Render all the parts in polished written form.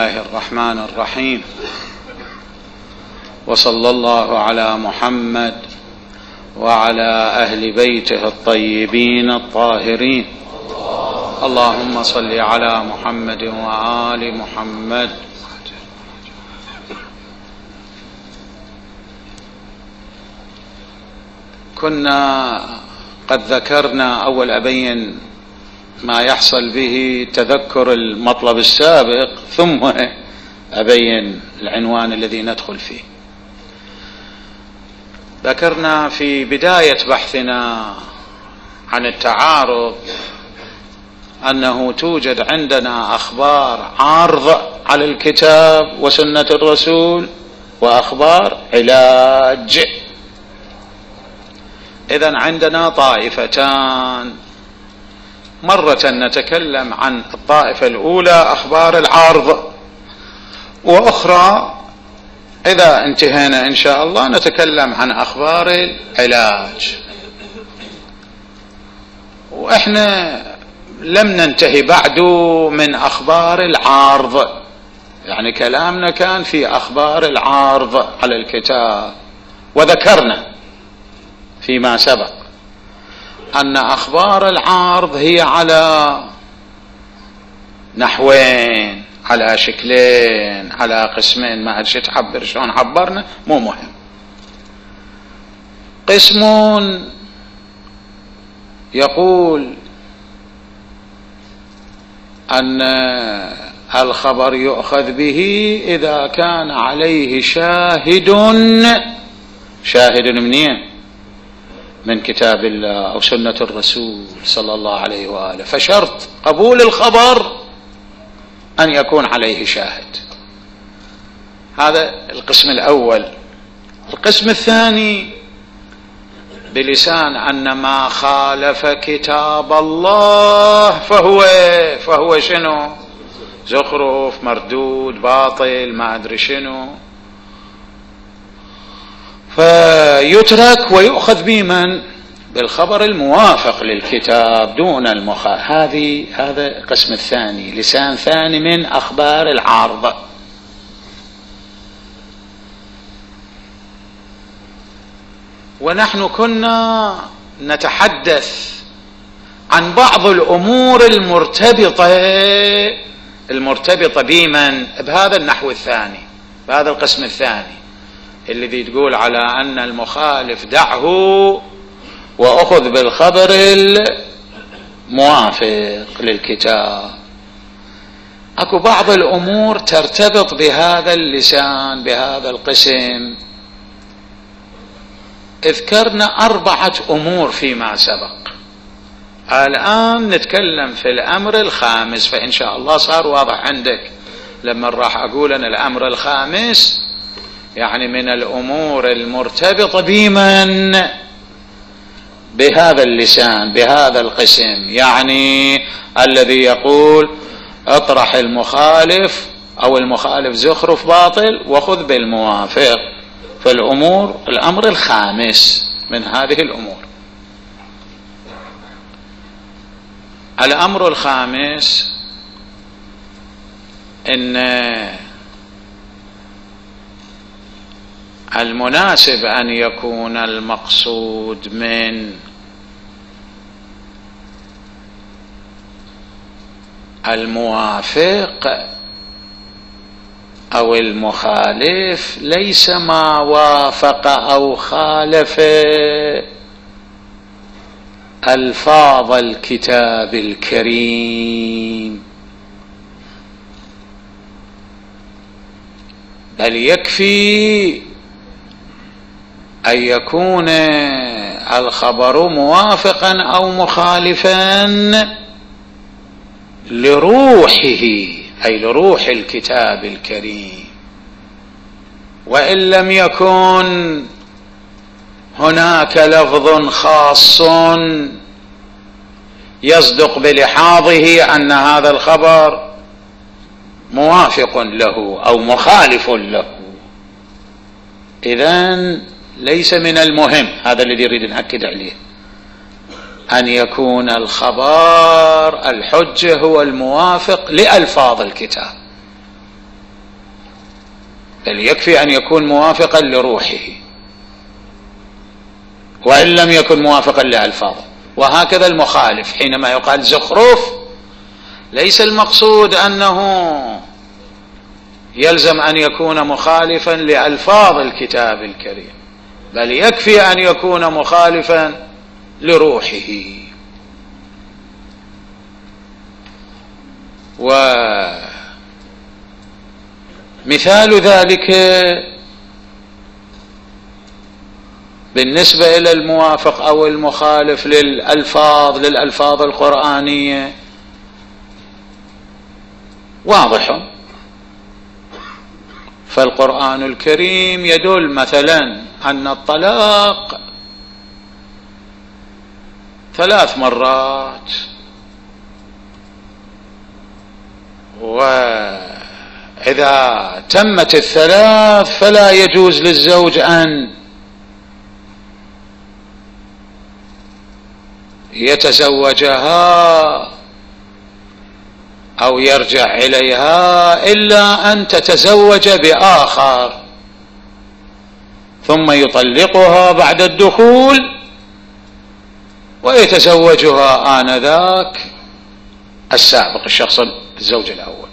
الله الرحمن الرحيم، وصلى الله على محمد وعلى أهل بيته الطيبين الطاهرين. اللهم صل على محمد وآل محمد. كنا قد ذكرنا أول أبين ما يحصل به تذكر المطلب السابق، ثم أبين العنوان الذي ندخل فيه. ذكرنا في بداية بحثنا عن التعارض أنه توجد عندنا أخبار عارضة على الكتاب وسنة الرسول وأخبار علاج. إذن عندنا طائفتان، مرة نتكلم عن الطائفة الأولى أخبار العارض، وأخرى إذا انتهينا إن شاء الله نتكلم عن أخبار العلاج. وإحنا لم ننتهي بعد من أخبار العارض، يعني كلامنا كان في أخبار العارض على الكتاب، وذكرنا فيما سبق أن أخبار العارض هي على نحوين، على شكلين، على قسمين، ما أدري تعبر شلون عبرنا، مو مهم. قسم يقول أن الخبر يؤخذ به إذا كان عليه شاهد منين؟ من كتاب الله أو سنة الرسول صلى الله عليه وآله. فشرط قبول الخبر أن يكون عليه شاهد. هذا القسم الأول. القسم الثاني بلسان أن ما خالف كتاب الله فهو شنو؟ زخرف، مردود، باطل، ما أدري شنو، فيترك ويؤخذ بمن؟ بالخبر الموافق للكتاب دون هذا القسم الثاني، لسان ثاني من أخبار العارضة. ونحن كنا نتحدث عن بعض الأمور المرتبطة بمن؟ بهذا النحو الثاني، بهذا القسم الثاني الذي تقول على أن المخالف دعه وأخذ بالخبر الموافق للكتاب. أكو بعض الأمور ترتبط بهذا اللسان، بهذا القسم. اذكرنا 4 أمور فيما سبق. الآن نتكلم في الأمر الخامس، فإن شاء الله صار واضح عندك لما راح أقول أن الأمر الخامس يعني من الأمور المرتبطة بمن؟ بهذا اللسان، بهذا القسم، يعني الذي يقول اطرح المخالف أو المخالف زخرف باطل وخذ بالموافق. الأمر الخامس من هذه الأمور. الأمر الخامس إن المناسب أن يكون المقصود من الموافق أو المخالف ليس ما وافق أو خالف ألفاظ الكتاب الكريم، بل يكفي أن يكون الخبر موافقا أو مخالفا لروحه، أي لروح الكتاب الكريم. وإن لم يكن هناك لفظ خاص يصدق بلحاظه أن هذا الخبر موافق له أو مخالف له، إذن ليس من المهم، هذا الذي يريد نأكد عليه، أن يكون الخبر الحجة هو الموافق لألفاظ الكتاب. بل يكفي أن يكون موافقا لروحه وإن لم يكن موافقا لألفاظه. وهكذا المخالف حينما يقال زخرف ليس المقصود أنه يلزم أن يكون مخالفا لألفاظ الكتاب الكريم، بل يكفي أن يكون مخالفا لروحه. ومثال ذلك بالنسبة إلى الموافق أو المخالف للألفاظ القرآنية واضح. فالقرآن الكريم يدل مثلا أن الطلاق 3 مرات، وإذا تمت 3 فلا يجوز للزوج أن يتزوجها أو يرجع إليها إلا أن تتزوج بآخر ثم يطلقها بعد الدخول ويتزوجها آنذاك السابق الشخص الزوج الأول.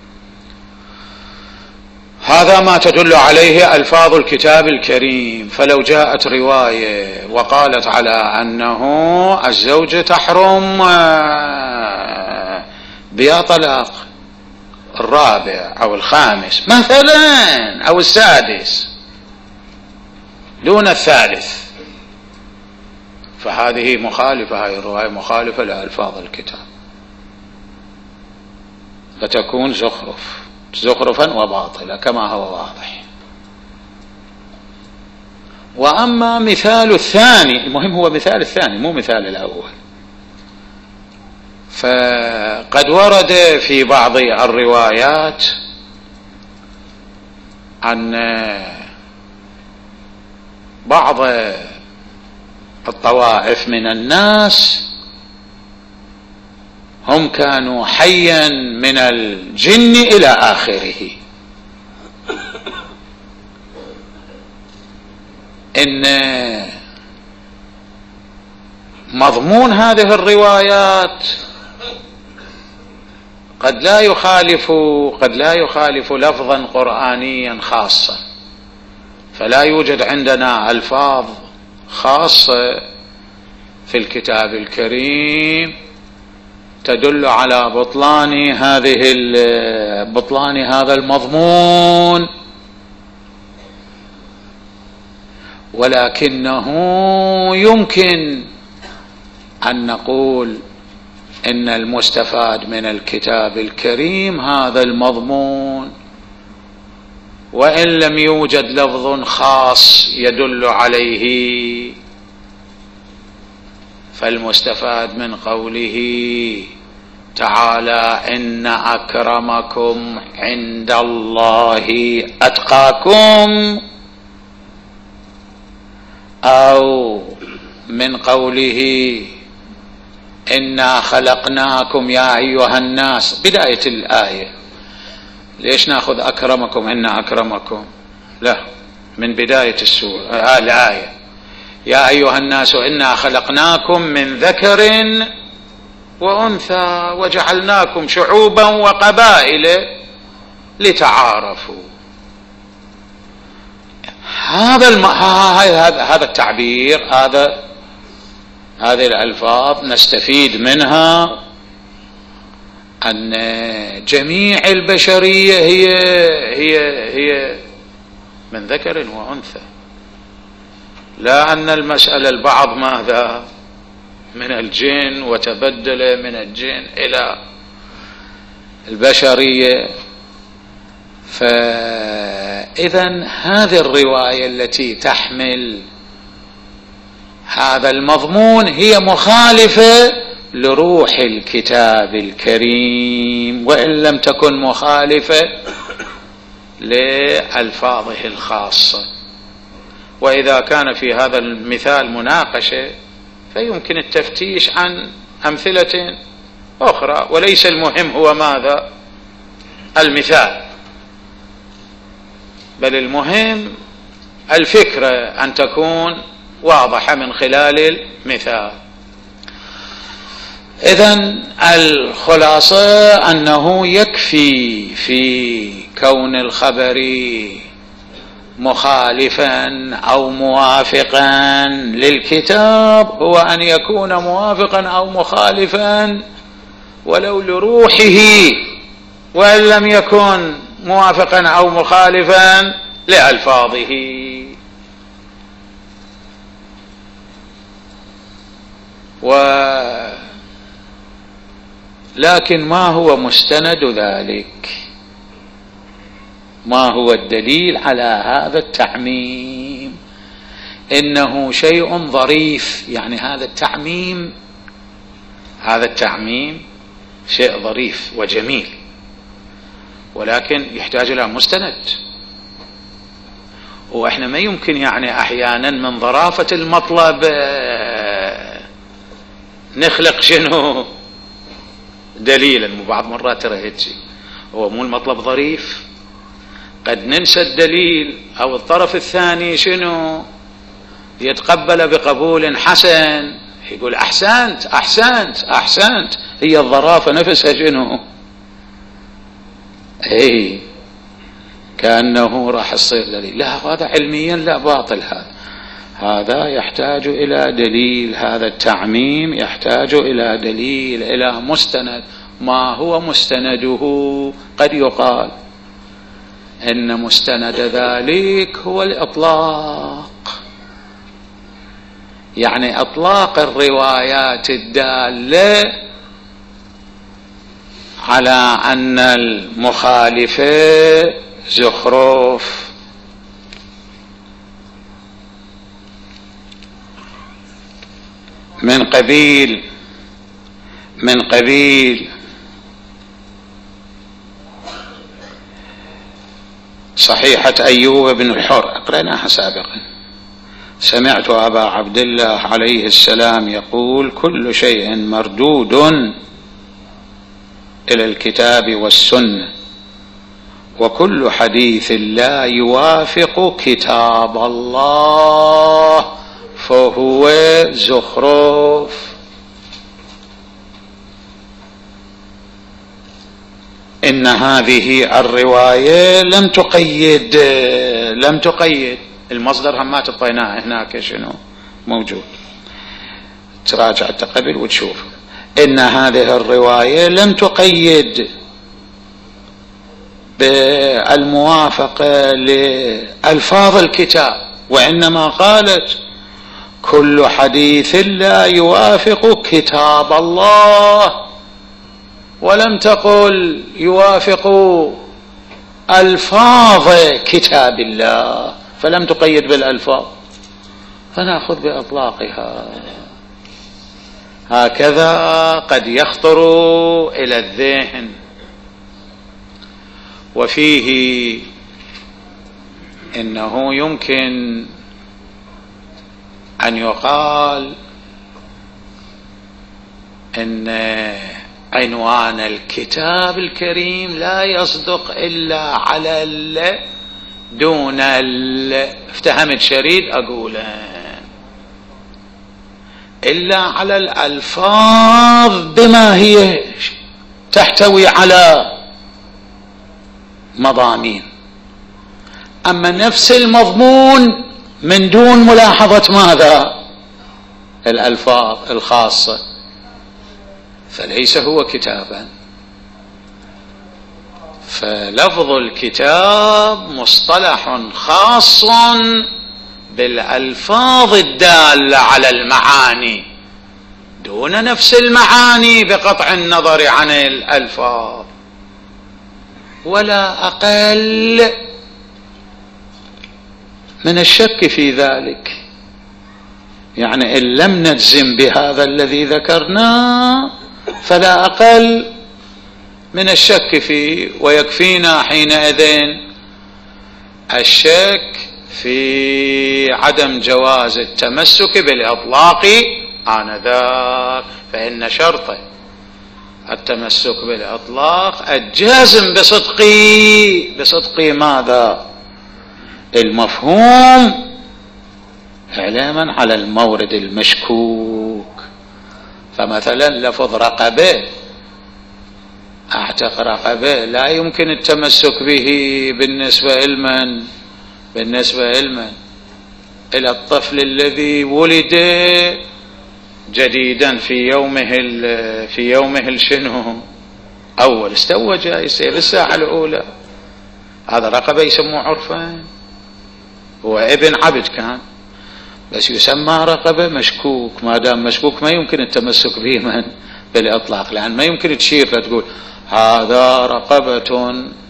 هذا ما تدل عليه ألفاظ الكتاب الكريم. فلو جاءت رواية وقالت على أنه الزوجة تحرم بها طلاق 4 أو 5 مثلا أو 6 دون 3، فهذه مخالفة، هذه الرواية مخالفة لألفاظ الكتاب، فتكون زخرفا وباطلة كما هو واضح. وأما مثال الثاني، المهم هو مثال الثاني مو مثال الأول، فقد ورد في بعض الروايات عن بعض الطوائف من الناس هم كانوا حيا من الجن إلى آخره، إن مضمون هذه الروايات قد لا يخالف لفظا قرآنيا خاصا، فلا يوجد عندنا ألفاظ خاصة في الكتاب الكريم تدل على بطلان هذا المضمون، ولكنه يمكن أن نقول إن المستفاد من الكتاب الكريم هذا المضمون، وإن لم يوجد لفظ خاص يدل عليه، فالمستفاد من قوله تعالى إن أكرمكم عند الله أتقاكم، أو من قوله إنا خلقناكم يا أيها الناس بداية الآية. ليش نأخذ أكرمكم إن أكرمكم؟ لا، من بداية السورة الآية يا أيها الناس إنا خلقناكم من ذكر وأنثى وجعلناكم شعوبا وقبائل لتعارفوا. هذا التعبير، هذه الألفاظ نستفيد منها أن جميع البشرية هي من ذكر وأنثى، لا أن المسألة البعض ماذا من الجن وتبدل من الجن إلى البشرية. فإذن هذه الرواية التي تحمل هذا المضمون هي مخالفة لروح الكتاب الكريم، وإن لم تكن مخالفة لألفاظه الخاصة. وإذا كان في هذا المثال مناقشة فيمكن التفتيش عن أمثلة أخرى، وليس المهم هو ماذا المثال. بل المهم الفكرة أن تكون واضحة من خلال المثال. إذن الخلاصة أنه يكفي في كون الخبر مخالفا أو موافقا للكتاب هو أن يكون موافقا أو مخالفا ولو لروحه، وإن لم يكن موافقا أو مخالفا لألفاظه. لكن ما هو مستند ذلك؟ ما هو الدليل على هذا التعميم؟ إنه شيء ظريف، يعني هذا التعميم شيء ظريف وجميل، ولكن يحتاج إلى مستند. وإحنا ما يمكن يعني أحيانا من ظرافة المطلب نخلق شنو دليلا. بعض مرات ترى هيك هو مو المطلب ظريف، قد ننسى الدليل أو الطرف الثاني شنو يتقبل بقبول حسن، يقول أحسنت أحسنت أحسنت، هي الظرافة نفسها شنو كأنه راح يصير دليل. لا، هذا علميا لا، باطل. هذا يحتاج إلى دليل، هذا التعميم يحتاج إلى دليل، إلى مستند. ما هو مستنده؟ قد يقال إن مستند ذلك هو الإطلاق، يعني إطلاق الروايات الدالة على أن المخالفة زخرف. من قبيل صحيحة أيوب بن الحر، قرأناها سابقا: سمعت أبا عبد الله عليه السلام يقول: كل شيء مردود إلى الكتاب والسنة، وكل حديث لا يوافق كتاب الله فهو زخرف. إن هذه الرواية لم تقيد المصدر، هم ما تطيناه هناك شنو موجود، تراجع التقبل وتشوف. إن هذه الرواية لم تقيد بالموافقة لألفاظ الكتاب، وإنما قالت كل حديث لا يوافق كتاب الله، ولم تقل يوافق ألفاظ كتاب الله، فلم تقيد بالألفاظ، فنأخذ بإطلاقها. هكذا قد يخطر إلى الذهن. وفيه إنه يمكن أن يقال إن عنوان الكتاب الكريم لا يصدق إلا على دون افتهمت شريد أقوله، إلا على الألفاظ بما هي تحتوي على مضامين، أما نفس المضمون من دون ملاحظة ماذا؟ الألفاظ الخاصة، فليس هو كتابا. فلفظ الكتاب مصطلح خاص بالألفاظ الدالة على المعاني دون نفس المعاني بقطع النظر عن الألفاظ، ولا أقل من الشك في ذلك. يعني إن لم نجزم بهذا الذي ذكرناه فلا أقل من الشك فيه، ويكفينا حينئذ الشك في عدم جواز التمسك بالإطلاق آنذاك، فإن شرط التمسك بالإطلاق الجازم بصدق ماذا؟ المفهوم إعلاما على المورد المشكوك. فمثلا لفظ رقبة، أعتق رقبة، لا يمكن التمسك به بالنسبة لمن إلى الطفل الذي ولد جديدا في يومه شنو أول استوى يصير الساعة الأولى، هذا رقبة يسموه عرفا، هو ابن عبد كان بس يسمى رقبة مشكوك. ما دام مشكوك ما يمكن التمسك به بالإطلاق، لأن ما يمكن تشير فتقول هذا رقبة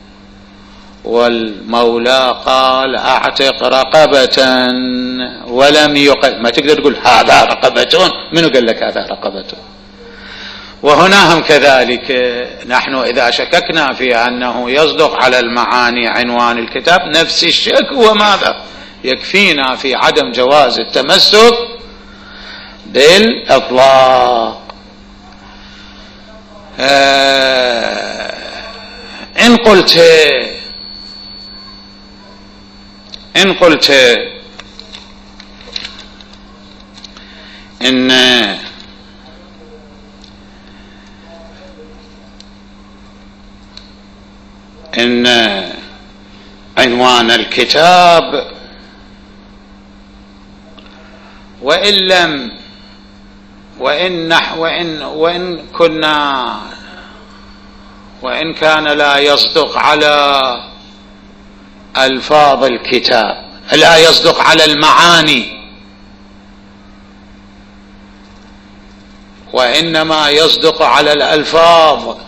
والمولى قال أعتق رقبة ولم يقل، ما تقدر تقول هذا رقبة، منو قال لك هذا رقبة؟ وهنا هم كذلك نحن إذا شككنا في أنه يصدق على المعاني عنوان الكتاب نفس الشك، وماذا يكفينا في عدم جواز التمسك بالإطلاق. إن قلت إن عنوان الكتاب وإن كان لا يصدق على ألفاظ الكتاب، لا يصدق على المعاني، وإنما يصدق على الألفاظ،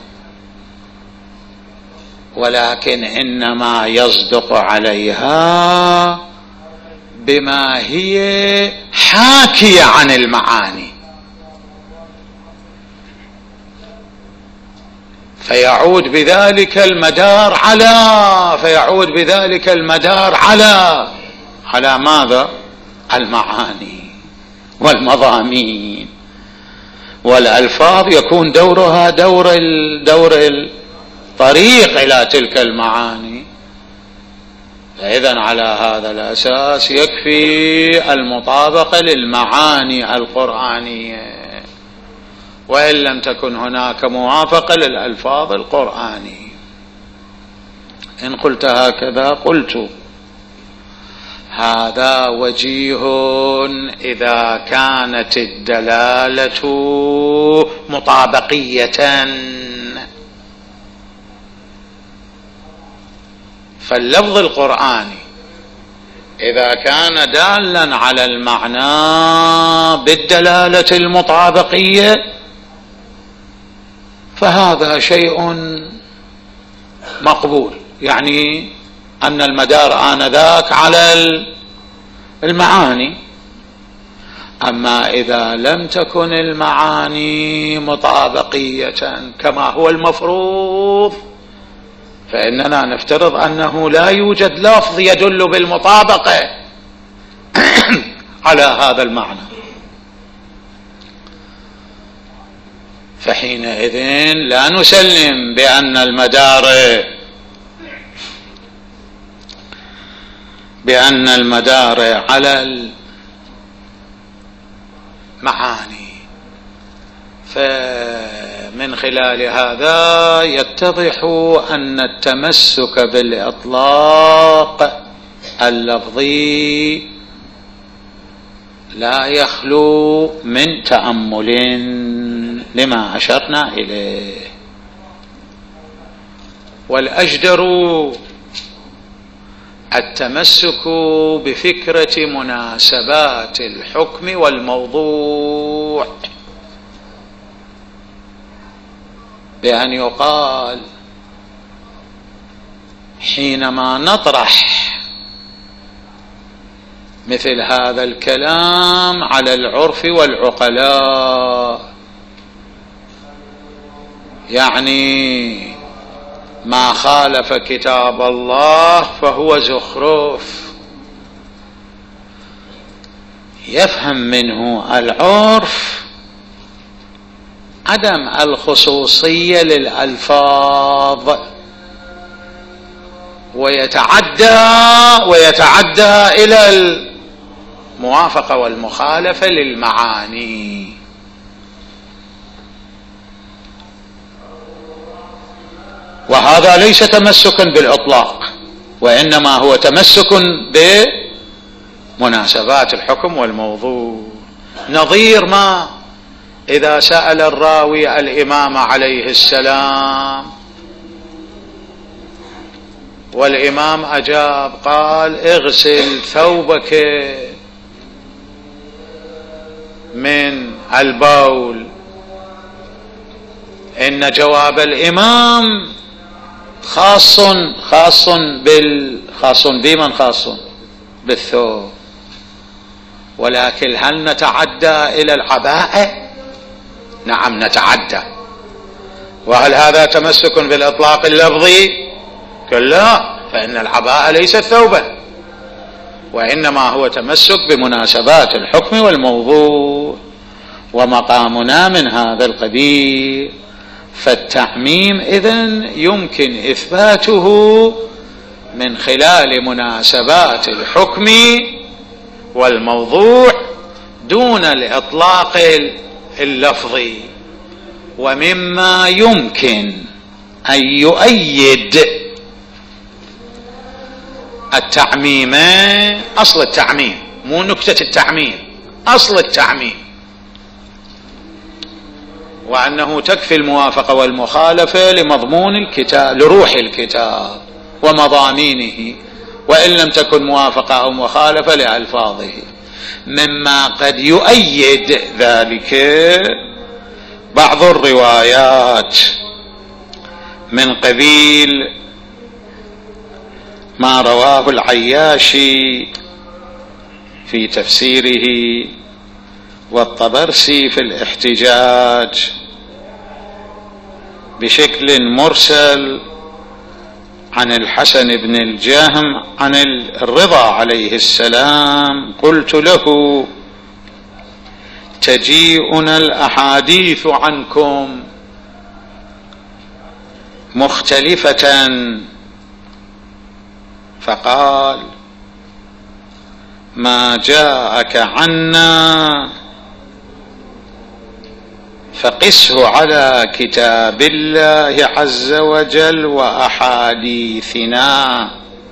ولكن إنما يصدق عليها بما هي حاكية عن المعاني، فيعود بذلك المدار على ماذا؟ المعاني والمضامين، والألفاظ يكون دورها دور الطريق إلى تلك المعاني. فإذن على هذا الأساس يكفي المطابقة للمعاني القرآنية، وإن لم تكن هناك موافقة للألفاظ القرآنية. إن قلت هكذا قلت هذا وجيه إذا كانت الدلالة مطابقية، فاللفظ القرآني إذا كان دالا على المعنى بالدلالة المطابقية فهذا شيء مقبول، يعني أن المدار آنذاك على المعاني. أما إذا لم تكن المعاني مطابقية كما هو المفروض فإننا نفترض أنه لا يوجد لفظ يدل بالمطابقة على هذا المعنى، فحينئذ لا نسلم بأن المدار على المعاني. فمن خلال هذا يتضح أن التمسك بالإطلاق اللفظي لا يخلو من تأمل لما أشرنا إليه. والأجدر التمسك بفكرة مناسبات الحكم والموضوع، بأن يقال حينما نطرح مثل هذا الكلام على العرف والعقلاء، يعني ما خالف كتاب الله فهو زخرف، يفهم منه العرف عدم الخصوصية للألفاظ ويتعدى إلى الموافقة والمخالفة للمعاني. وهذا ليس تمسكا بالإطلاق، وإنما هو تمسك بمناسبات الحكم والموضوع. نظير ما إذا سأل الراوي الإمام عليه السلام والإمام أجاب قال اغسل ثوبك من البول، إن جواب الإمام خاص بمن خاص بالثوب، ولكن هل نتعدى إلى العباءة؟ نعم نتعدى. وهل هذا تمسك بالإطلاق اللفظي؟ كلا، فإن العباءة ليست ثوبا، وإنما هو تمسك بمناسبات الحكم والموضوع، ومقامنا من هذا القبيل. فالتعميم إذن يمكن إثباته من خلال مناسبات الحكم والموضوع دون الإطلاق اللفظي. ومما يمكن أن يؤيد التعميم، أصل التعميم مو نكتة التعميم، أصل التعميم، وأنه تكفي الموافقة والمخالفة لمضمون الكتاب، لروح الكتاب ومضامينه، وإن لم تكن موافقة أو مخالفة لألفاظه. مما قد يؤيد ذلك بعض الروايات من قبيل ما رواه العياشي في تفسيره، والطبرسي في الاحتجاج بشكل مرسل عن الحسن بن الجهم عن الرضا عليه السلام: قلت له تجيئنا الأحاديث عنكم مختلفة، فقال: ما جاءك عنا فقسه على كتاب الله عز وجل وأحاديثنا،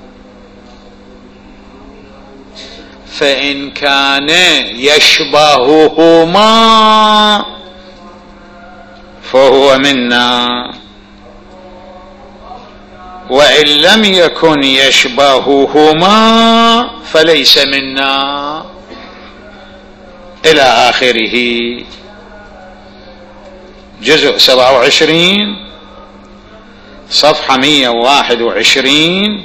فإن كان يشبههما فهو منا، وإن لم يكن يشبههما فليس منا، إلى آخره. جزء 27 صفحة 121،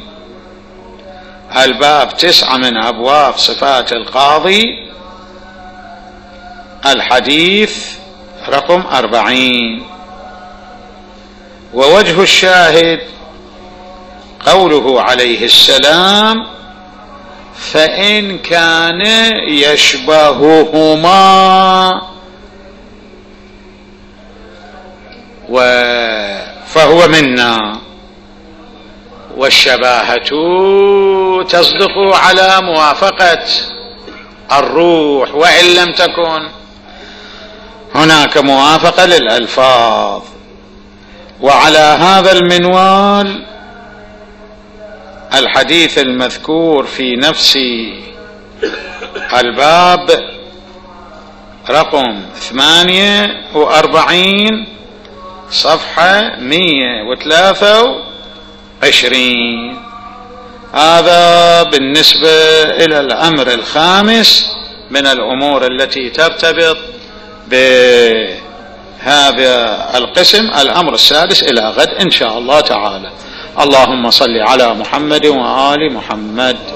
الباب 9 من أبواب صفات القاضي، الحديث رقم 40. ووجه الشاهد قوله عليه السلام: فإن كان يشبههما فهو منا. والشباهة تصدق على موافقة الروح، وإن لم تكن هناك موافقة للألفاظ. وعلى هذا المنوال الحديث المذكور في نفس الباب رقم 48 صفحة 123. هذا بالنسبة إلى الأمر الخامس من الأمور التي ترتبط بهذا القسم. الأمر السادس إلى غد إن شاء الله تعالى. اللهم صل على محمد وآل محمد.